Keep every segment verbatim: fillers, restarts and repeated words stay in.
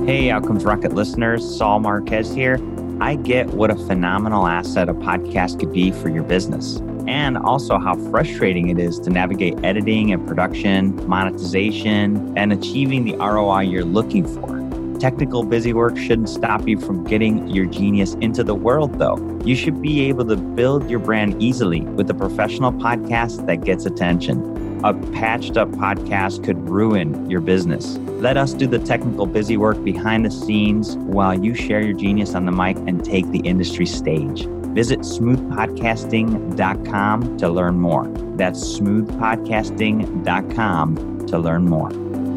Hey, Outcomes Rocket listeners, Saul Marquez here. I get what a phenomenal asset a podcast could be for your business, and also how frustrating it is to navigate editing and production, monetization, and achieving the R O I you're looking for. Technical busy work shouldn't stop you from getting your genius into the world, though. You should be able to build your brand easily with a professional podcast that gets attention. A patched up podcast could ruin your business. Let us do the technical busy work behind the scenes while you share your genius on the mic and take the industry stage. Visit smooth podcasting dot com to learn more. That's smooth podcasting dot com to learn more.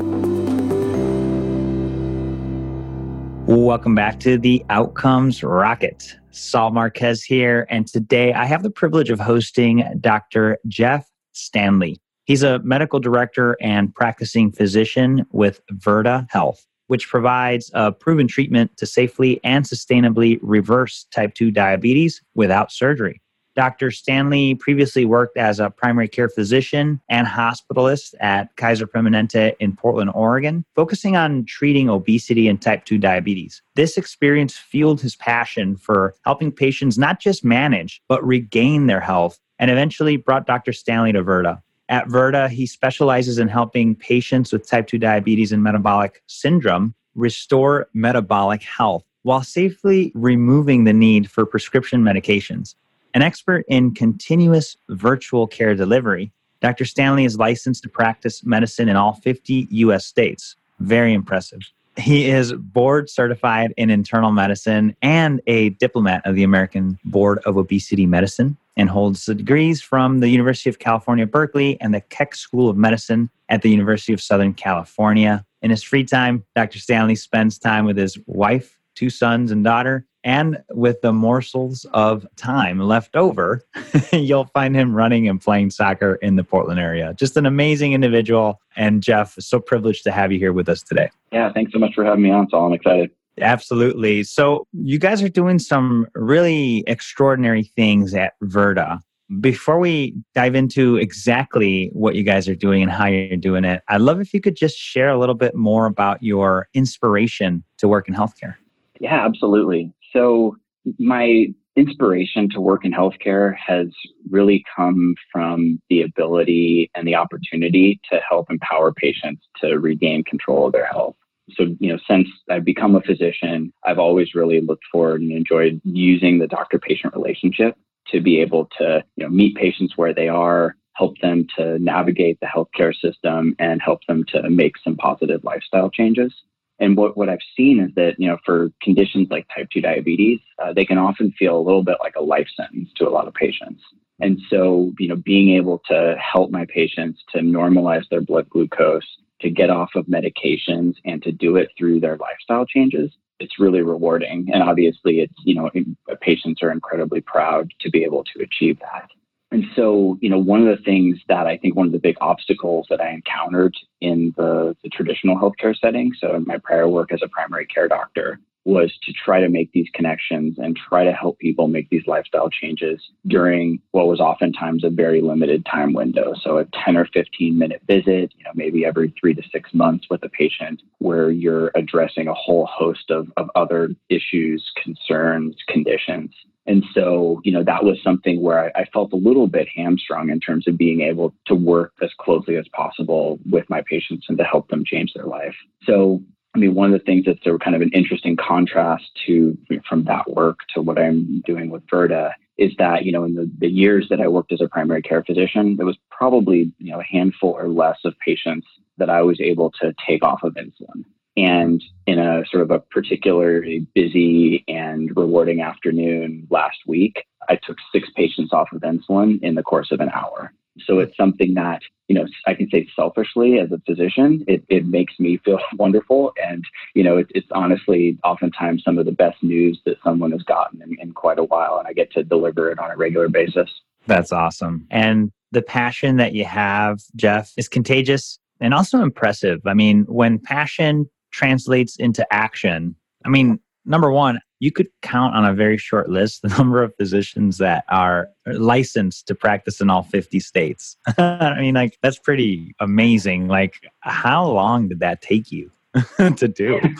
Welcome back to the Outcomes Rocket. Saul Marquez here, and today I have the privilege of hosting Doctor Jeff Stanley. He's a medical director and practicing physician with Virta Health, which provides a proven treatment to safely and sustainably reverse type two diabetes without surgery. Doctor Stanley previously worked as a primary care physician and hospitalist at Kaiser Permanente in Portland, Oregon, focusing on treating obesity and type two diabetes. This experience fueled his passion for helping patients not just manage, but regain their health, and eventually brought Doctor Stanley to Virta. At Virta, he specializes in helping patients with type two diabetes and metabolic syndrome restore metabolic health while safely removing the need for prescription medications. An expert in continuous virtual care delivery, Doctor Stanley is licensed to practice medicine in all fifty U S states. Very impressive. He is board certified in internal medicine and a diplomat of the American Board of Obesity Medicine, and holds the degrees from the University of California, Berkeley, and the Keck School of Medicine at the University of Southern California. In his free time, Doctor Stanley spends time with his wife, two sons and daughter, and with the morsels of time left over, you'll find him running and playing soccer in the Portland area. Just an amazing individual. And Jeff, so privileged to have you here with us today. Yeah, thanks so much for having me on, Saul. I'm excited. Absolutely. So you guys are doing some really extraordinary things at Virta. Before we dive into exactly what you guys are doing and how you're doing it, I'd love if you could just share a little bit more about your inspiration to work in healthcare. Yeah, absolutely. So my inspiration to work in healthcare has really come from the ability and the opportunity to help empower patients to regain control of their health. So, you know, since I've become a physician, I've always really looked forward and enjoyed using the doctor-patient relationship to be able to, you know, meet patients where they are, help them to navigate the healthcare system, and help them to make some positive lifestyle changes. And what, what I've seen is that, you know, for conditions like type two diabetes, uh, they can often feel a little bit like a life sentence to a lot of patients. And so, you know, being able to help my patients to normalize their blood glucose, to get off of medications, and to do it through their lifestyle changes, it's really rewarding. And obviously, it's, you know, patients are incredibly proud to be able to achieve that. And so, you know, one of the things that I think one of the big obstacles that I encountered in the, the traditional healthcare setting, so in my prior work as a primary care doctor, was to try to make these connections and try to help people make these lifestyle changes during what was oftentimes a very limited time window. So a ten or fifteen minute visit, you know, maybe every three to six months with a patient, where you're addressing a whole host of, of other issues, concerns, conditions. And so, you know, that was something where I, I felt a little bit hamstrung in terms of being able to work as closely as possible with my patients and to help them change their life. So, I mean, one of the things that's a kind of an interesting contrast to from that work to what I'm doing with Virta is that, you know, in the, the years that I worked as a primary care physician, there was probably, you know, a handful or less of patients that I was able to take off of insulin. And in a sort of a particularly busy and rewarding afternoon last week, I took six patients off of insulin in the course of an hour. So it's something that, you know, I can say selfishly as a physician, it, it makes me feel wonderful. And, you know, it, it's honestly oftentimes some of the best news that someone has gotten in, in quite a while. And I get to deliver it on a regular basis. That's awesome. And the passion that you have, Jeff, is contagious and also impressive. I mean, when passion translates into action, I mean, number one, you could count on a very short list the number of physicians that are licensed to practice in all fifty states. I mean, like, that's pretty amazing. Like, how long did that take you to do?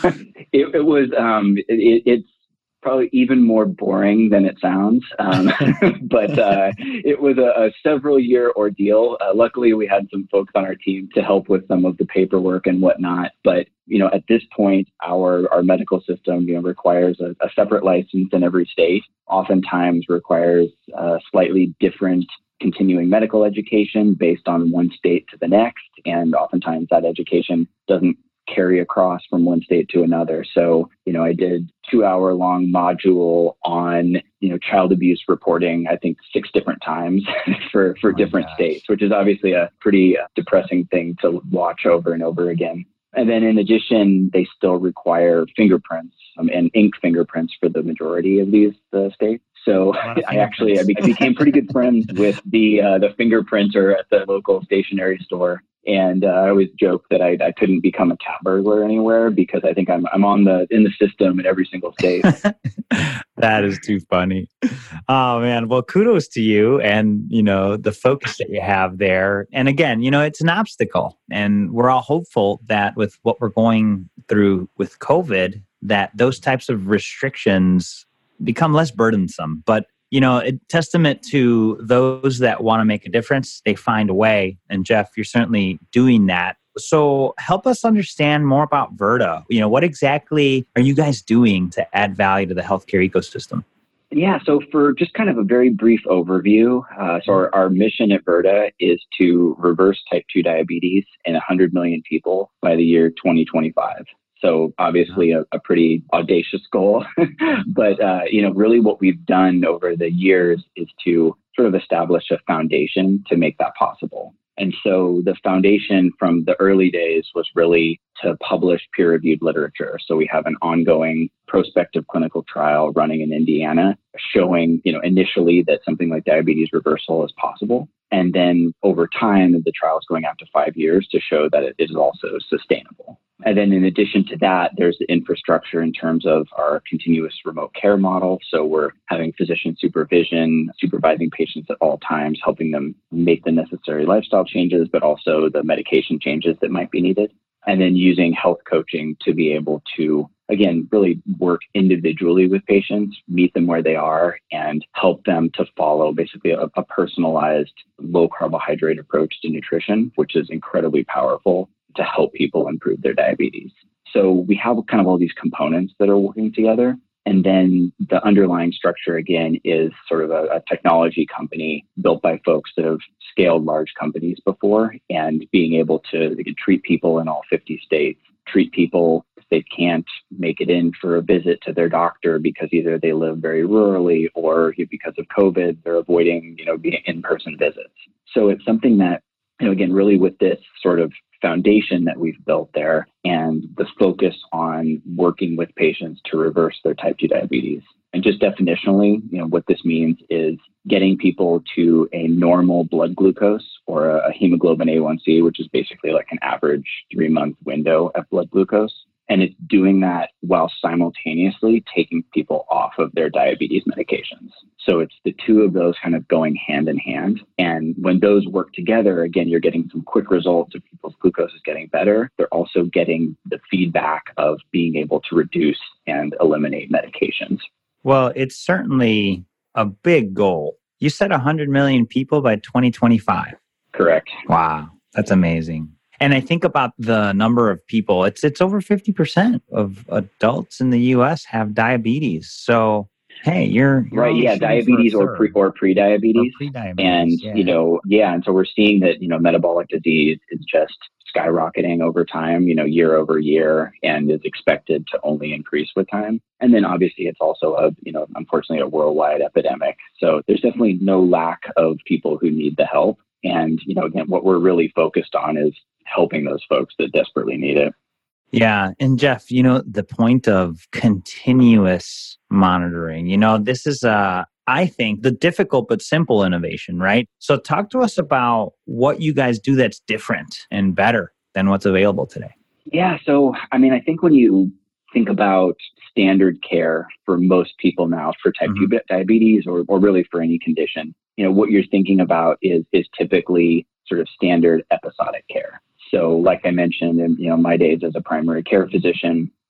it, it was, um, it, it's probably even more boring than it sounds. Um, but uh, it was a, a several year ordeal. Uh, luckily, we had some folks on our team to help with some of the paperwork and whatnot. But, you know, at this point, our, our medical system, you know, requires a, a separate license in every state, oftentimes requires a slightly different continuing medical education based on one state to the next. And oftentimes that education doesn't carry across from one state to another. So, you know, I did two hour long module on, you know, child abuse reporting, I think six different times for, for oh different gosh. states, which is obviously a pretty depressing thing to watch over and over again. And then in addition, they still require fingerprints um, and ink fingerprints for the majority of these uh, states. So I actually I, be- I became pretty good friends with the uh, the fingerprinter at the local stationery store. And uh, I always joke that I, I couldn't become a cat burglar anywhere because I think I'm I'm on the in the system in every single state. That is too funny. Oh man, well, kudos to you and you know the focus that you have there. And again, you know it's an obstacle, and we're all hopeful that with what we're going through with COVID, that those types of restrictions become less burdensome. But you know, a testament to those that want to make a difference, they find a way. And Jeff, you're certainly doing that. So help us understand more about Virta. You know, what exactly are you guys doing to add value to the healthcare ecosystem? Yeah, so for just kind of a very brief overview, uh, so our, our mission at Virta is to reverse type two diabetes in one hundred million people by the year twenty twenty-five. So obviously a, a pretty audacious goal, but uh, you know, really what we've done over the years is to sort of establish a foundation to make that possible. And so the foundation from the early days was really to publish peer-reviewed literature. So we have an ongoing prospective clinical trial running in Indiana showing, you know, initially that something like diabetes reversal is possible. And then over time, the trial is going out to five years to show that it is also sustainable. And then in addition to that, there's the infrastructure in terms of our continuous remote care model. So we're having physician supervision, supervising patients at all times, helping them make the necessary lifestyle changes, but also the medication changes that might be needed. And then using health coaching to be able to, again, really work individually with patients, meet them where they are, and help them to follow basically a, a personalized low carbohydrate approach to nutrition, which is incredibly powerful to help people improve their diabetes. So we have kind of all these components that are working together. And then the underlying structure, again, is sort of a, a technology company built by folks that have scaled large companies before, and being able to they can treat people in all fifty states, treat people if they can't make it in for a visit to their doctor because either they live very rurally or because of COVID, they're avoiding, you know, being in-person visits. So it's something that, you know, again, really with this sort of foundation that we've built there and the focus on working with patients to reverse their type two diabetes. And just definitionally, you know, what this means is getting people to a normal blood glucose or a hemoglobin A one C, which is basically like an average three month window of blood glucose. And it's doing that while simultaneously taking people off of their diabetes medications. So it's the two of those kind of going hand in hand. And when those work together, again, you're getting some quick results of people's glucose is getting better. They're also getting the feedback of being able to reduce and eliminate medications. Well, it's certainly a big goal. You said one hundred million people by twenty twenty-five. Correct. Wow, that's amazing. And I think about the number of people, it's it's over fifty percent of adults in the U S have diabetes. So, hey, you're, you're right. Yeah. Diabetes or pre or pre-diabetes. Or pre-diabetes. And, yeah. you know, yeah. And so we're seeing that, you know, metabolic disease is just skyrocketing over time, you know, year over year, and is expected to only increase with time. And then obviously it's also a, you know, unfortunately a worldwide epidemic. So there's definitely no lack of people who need the help. And, you know, again, what we're really focused on is helping those folks that desperately need it. Yeah. And Jeff, you know, the point of continuous monitoring, you know, this is, uh, I think, the difficult but simple innovation, right? So talk to us about what you guys do that's different and better than what's available today. Yeah. So, I mean, I think when you think about standard care for most people now for type mm-hmm. two diabetes or, or really for any condition, you know, what you're thinking about is, is typically sort of standard episodic care. So like I mentioned in, you know, my days as a primary care physician,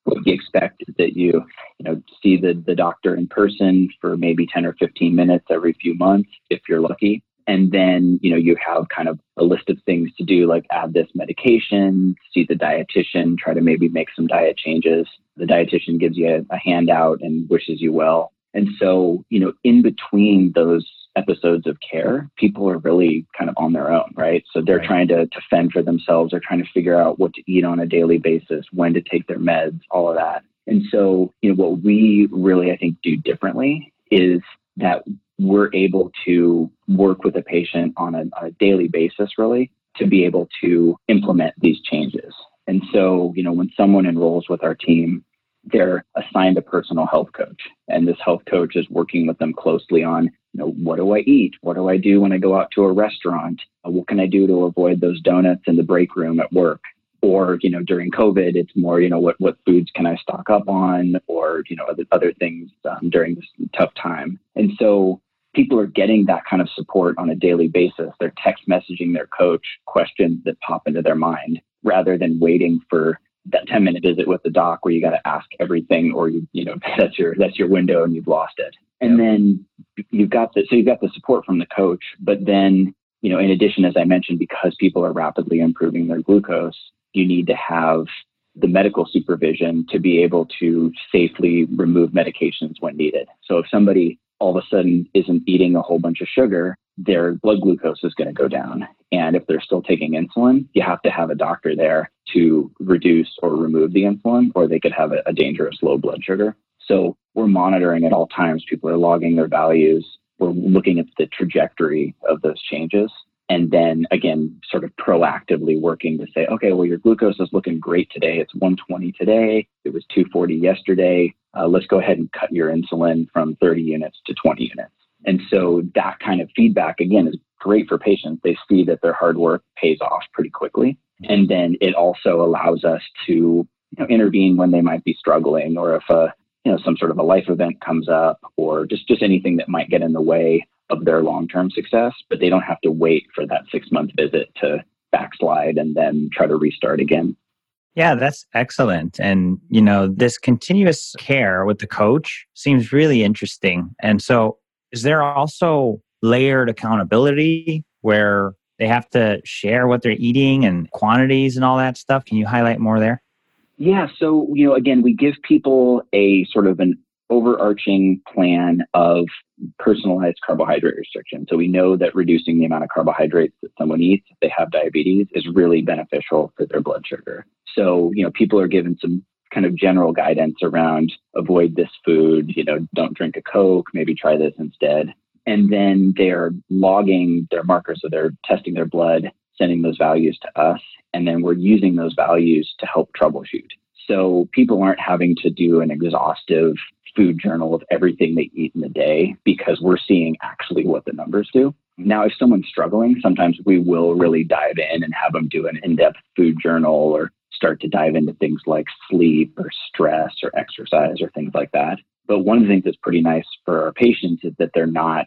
what you expect is that you, you know, see the, the doctor in person for maybe ten or fifteen minutes every few months, if you're lucky. And then, you know, you have kind of a list of things to do, like add this medication, see the dietitian, try to maybe make some diet changes. The dietitian gives you a, a handout and wishes you well. And so, you know, in between those episodes of care, people are really kind of on their own, right? So they're right. trying to, to fend for themselves. They're trying to figure out what to eat on a daily basis, when to take their meds, all of that. And so, you know, what we really, I think, do differently is that we're able to work with a patient on a, on a daily basis, really, to be able to implement these changes. And so, you know, when someone enrolls with our team, they're assigned a personal health coach. And this health coach is working with them closely on, you know, what do I eat? What do I do when I go out to a restaurant? Uh, what can I do to avoid those donuts in the break room at work? Or, you know, during COVID, it's more, you know, what, what foods can I stock up on, or, you know, other, other things um, during this tough time. And so people are getting that kind of support on a daily basis. They're text messaging their coach questions that pop into their mind, rather than waiting for that ten minute visit with the doc where you got to ask everything, or you, you know, that's your, that's your window and you've lost it. And then you've got the, so you've got the support from the coach, but then, you know, in addition, as I mentioned, because people are rapidly improving their glucose, you need to have the medical supervision to be able to safely remove medications when needed. So if somebody all of a sudden isn't eating a whole bunch of sugar, their blood glucose is going to go down. And if they're still taking insulin, you have to have a doctor there to reduce or remove the insulin, or they could have a, a dangerous low blood sugar. So we're monitoring at all times. People are logging their values. We're looking at the trajectory of those changes. And then again, sort of proactively working to say, okay, well, your glucose is looking great today. It's one twenty today. It was two forty yesterday. Uh, let's go ahead and cut your insulin from thirty units to twenty units. And so that kind of feedback, again, is great for patients. They see that their hard work pays off pretty quickly. And then it also allows us to, you know, intervene when they might be struggling, or if a, you know, some sort of a life event comes up, or just, just anything that might get in the way of their long-term success, but they don't have to wait for that six-month visit to backslide and then try to restart again. Yeah, that's excellent. And, you know, this continuous care with the coach seems really interesting. And so is there also layered accountability where they have to share what they're eating and quantities and all that stuff? Can you highlight more there? Yeah. So, you know, again, we give people a sort of an overarching plan of personalized carbohydrate restriction. So we know that reducing the amount of carbohydrates that someone eats if they have diabetes is really beneficial for their blood sugar. So, you know, people are given some kind of general guidance around avoid this food, you know, don't drink a Coke, maybe try this instead. And then they're logging their markers, so they're testing their blood, sending those values to us, and then we're using those values to help troubleshoot. So people aren't having to do an exhaustive food journal of everything they eat in the day, because we're seeing actually what the numbers do. Now, if someone's struggling, sometimes we will really dive in and have them do an in-depth food journal, or start to dive into things like sleep or stress or exercise or things like that. But one of the things that's pretty nice for our patients is that they're not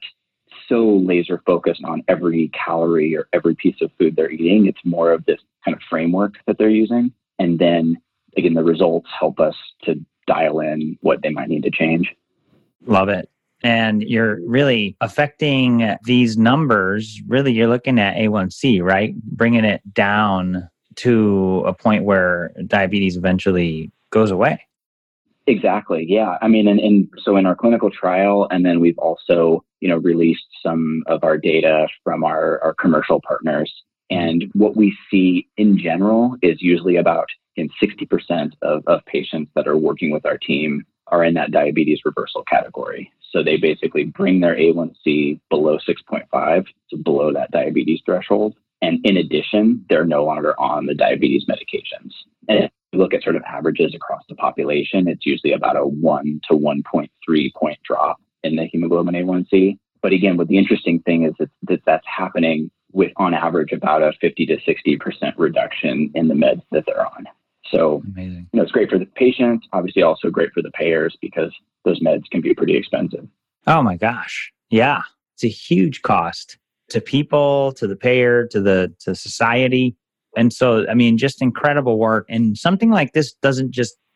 so laser focused on every calorie or every piece of food they're eating. It's more of this kind of framework that they're using. And then again, the results help us to dial in what they might need to change. Love it. And you're really affecting these numbers. Really, you're looking at A one C, right? Bringing it down to a point where diabetes eventually goes away. Exactly. Yeah. I mean, and, and so in our clinical trial, and then we've also, you know, released some of our data from our, our commercial partners. And what we see in general is usually about in sixty percent of, of patients that are working with our team are in that diabetes reversal category. So they basically bring their A one C below six point five, so below that diabetes threshold. And in addition, they're no longer on the diabetes medications. And if you look at sort of averages across the population, it's usually about a one to one point three point drop in the hemoglobin A one C. But again, what the interesting thing is that, that that's happening with, on average, about a fifty to sixty percent reduction in the meds that they're on. So, amazing. You know, it's great for the patients, obviously also great for the payers, because those meds can be pretty expensive. Oh my gosh. Yeah. It's a huge cost to people, to the payer, to the to society. And so, I mean, just incredible work. And something like this doesn't just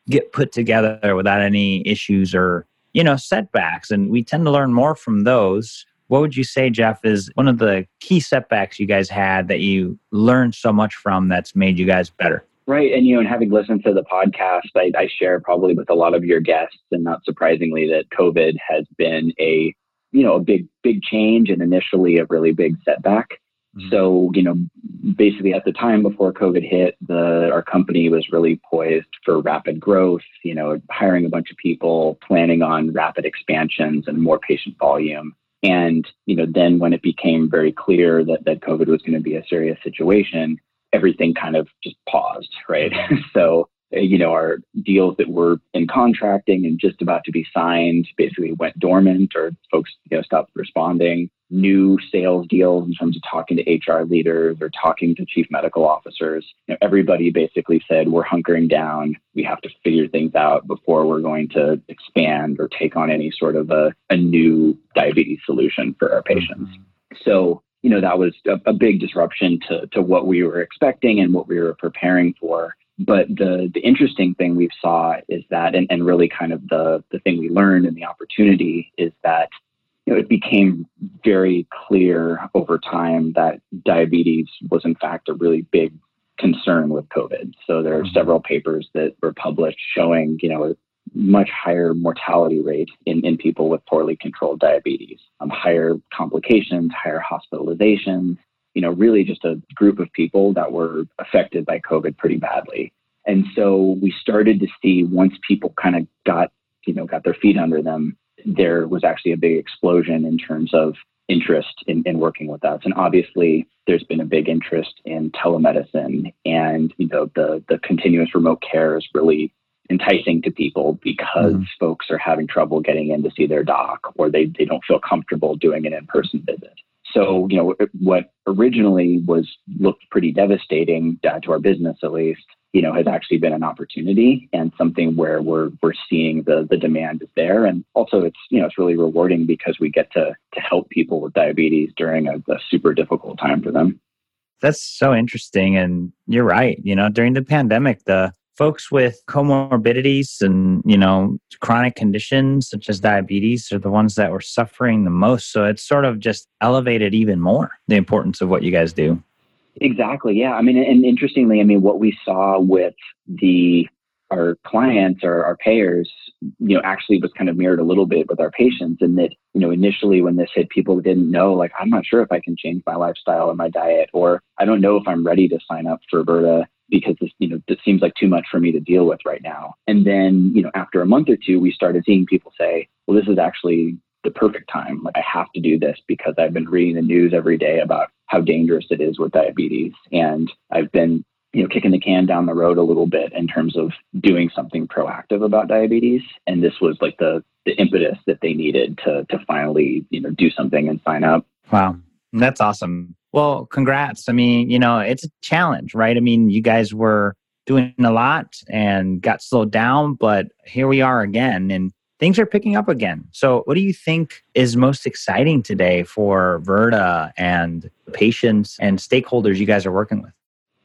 get put together without any issues or, you know, setbacks. And we tend to learn more from those. What would you say, Jeff, is one of the key setbacks you guys had that you learned so much from that's made you guys better? Right. And, you know, and having listened to the podcast, I, I share probably with a lot of your guests, and not surprisingly, that COVID has been a, you know, a big, big change and initially a really big setback. Mm-hmm. So, you know, basically at the time before COVID hit, the our company was really poised for rapid growth, you know, hiring a bunch of people, planning on rapid expansions and more patient volume. And, you know, then when it became very clear that, that COVID was going to be a serious situation, everything kind of just paused, right? So, you know, our deals that were in contracting and just about to be signed basically went dormant, or folks, you know, stopped responding. New sales deals in terms of talking to H R leaders or talking to chief medical officers, you know, everybody basically said, we're hunkering down. We have to figure things out before we're going to expand or take on any sort of a, a new diabetes solution for our patients. Mm-hmm. So, you know, that was a, a big disruption to, to what we were expecting and what we were preparing for. But the the interesting thing we saw is that, and, and really kind of the, the thing we learned and the opportunity is that, you know, it became very clear over time that diabetes was in fact a really big concern with COVID. So there are mm-hmm. several papers that were published showing, you know, a much higher mortality rate in, in people with poorly controlled diabetes, um, higher complications, higher hospitalizations, you know, really just a group of people that were affected by COVID pretty badly. And so we started to see, once people kind of got, you know, got their feet under them, there was actually a big explosion in terms of interest in, in working with us. And obviously there's been a big interest in telemedicine, and, you know, the, the continuous remote care is really enticing to people because mm-hmm. folks are having trouble getting in to see their doc, or they, they don't feel comfortable doing an in-person visit. So, you know, what originally was looked pretty devastating uh, to our business, at least, you know, has actually been an opportunity and something where we're we're seeing the the demand is there. And also it's, you know, it's really rewarding because we get to to help people with diabetes during a, a super difficult time for them. That's so interesting. And you're right. You know, during the pandemic, the folks with comorbidities and, you know, chronic conditions such as diabetes are the ones that were suffering the most. So it's sort of just elevated even more the importance of what you guys do. Exactly. Yeah. I mean, and interestingly, I mean, what we saw with the our clients or our payers, you know, actually was kind of mirrored a little bit with our patients, in that, you know, initially when this hit, people didn't know, like, I'm not sure if I can change my lifestyle or my diet, or I don't know if I'm ready to sign up for Virta because this, you know, this seems like too much for me to deal with right now. And then, you know, after a month or two, we started seeing people say, well, this is actually the perfect time. Like, I have to do this because I've been reading the news every day about how dangerous it is with diabetes. And I've been, you know, kicking the can down the road a little bit in terms of doing something proactive about diabetes. And this was like the the impetus that they needed to to finally, you know, do something and sign up. Wow. That's awesome. Well, congrats. I mean, you know, it's a challenge, right? I mean, you guys were doing a lot and got slowed down, but here we are again, and things are picking up again. So what do you think is most exciting today for Virta and patients and stakeholders you guys are working with?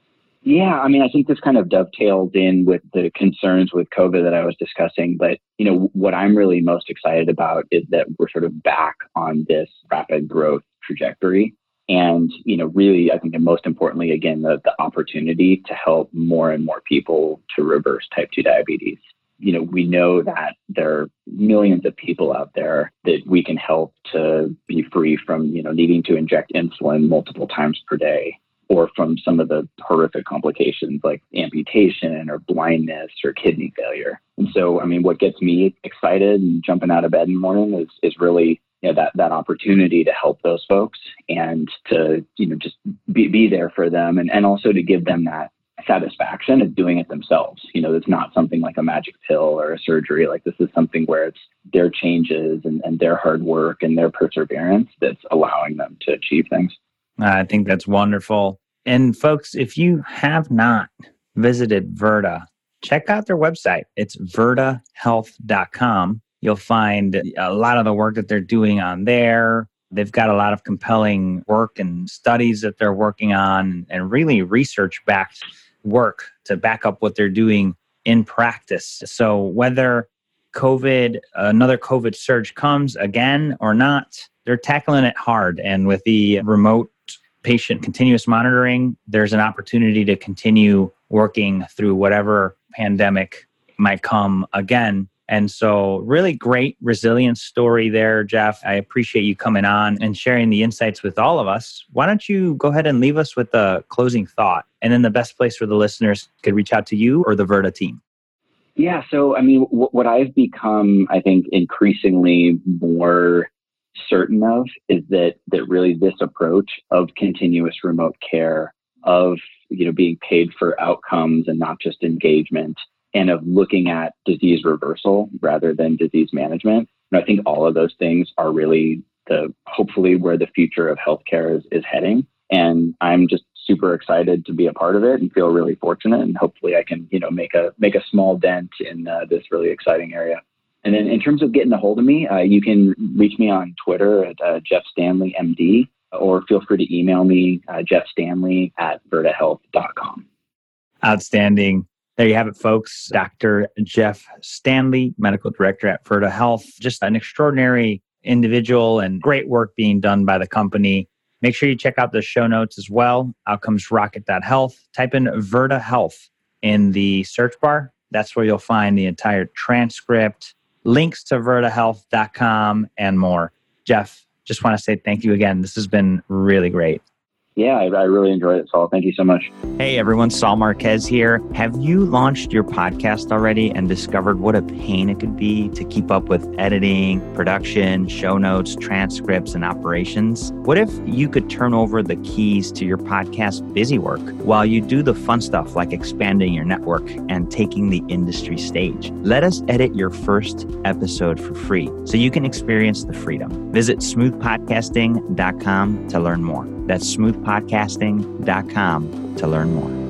Yeah, I mean, I think this kind of dovetails in with the concerns with COVID that I was discussing. But, you know, what I'm really most excited about is that we're sort of back on this rapid growth trajectory. And, you know, really, I think, and most importantly, again, the, the opportunity to help more and more people to reverse type two diabetes. You know, we know that there are millions of people out there that we can help to be free from, you know, needing to inject insulin multiple times per day, or from some of the horrific complications like amputation or blindness or kidney failure. And so, I mean, what gets me excited and jumping out of bed in the morning is is really, you know, that that opportunity to help those folks and to, you know, just be, be there for them, and, and also to give them that satisfaction of doing it themselves. You know, it's not something like a magic pill or a surgery. Like, this is something where it's their changes and, and their hard work and their perseverance that's allowing them to achieve things. I think that's wonderful. And folks, if you have not visited Virta, check out their website. It's virta health dot com. You'll find a lot of the work that they're doing on there. They've got a lot of compelling work and studies that they're working on, and really research-backed work to back up what they're doing in practice. So whether COVID, another COVID surge comes again or not, they're tackling it hard. And with the remote patient continuous monitoring, there's an opportunity to continue working through whatever pandemic might come again. And so really great resilience story there, Jeff. I appreciate you coming on and sharing the insights with all of us. Why don't you go ahead and leave us with a closing thought, and then the best place for the listeners could reach out to you or the Virta team. Yeah. So, I mean, w- what I've become, I think, increasingly more certain of is that that really this approach of continuous remote care, of, you know, being paid for outcomes and not just engagement, and of looking at disease reversal rather than disease management. And I think all of those things are really the hopefully where the future of healthcare is, is heading. And I'm just super excited to be a part of it and feel really fortunate. And hopefully I can, you know, make a make a small dent in uh, this really exciting area. And then in terms of getting a hold of me, uh, you can reach me on Twitter at uh, Jeff Stanley M D, or feel free to email me, uh, Jeff Stanley at virta health dot com. Outstanding. There you have it, folks. Doctor Jeff Stanley, Medical Director at Virta Health. Just an extraordinary individual and great work being done by the company. Make sure you check out the show notes as well. outcomes rocket dot health. Type in Virta Health in the search bar. That's where you'll find the entire transcript, links to virta health dot com, and more. Jeff, just want to say thank you again. This has been really great. Yeah, I, I really enjoyed it, Saul. Thank you so much. Hey everyone, Saul Marquez here. Have you launched your podcast already and discovered what a pain it could be to keep up with editing, production, show notes, transcripts, and operations? What if you could turn over the keys to your podcast busy work while you do the fun stuff like expanding your network and taking the industry stage? Let us edit your first episode for free so you can experience the freedom. Visit smooth podcasting dot com to learn more. That's smooth podcasting dot com to learn more.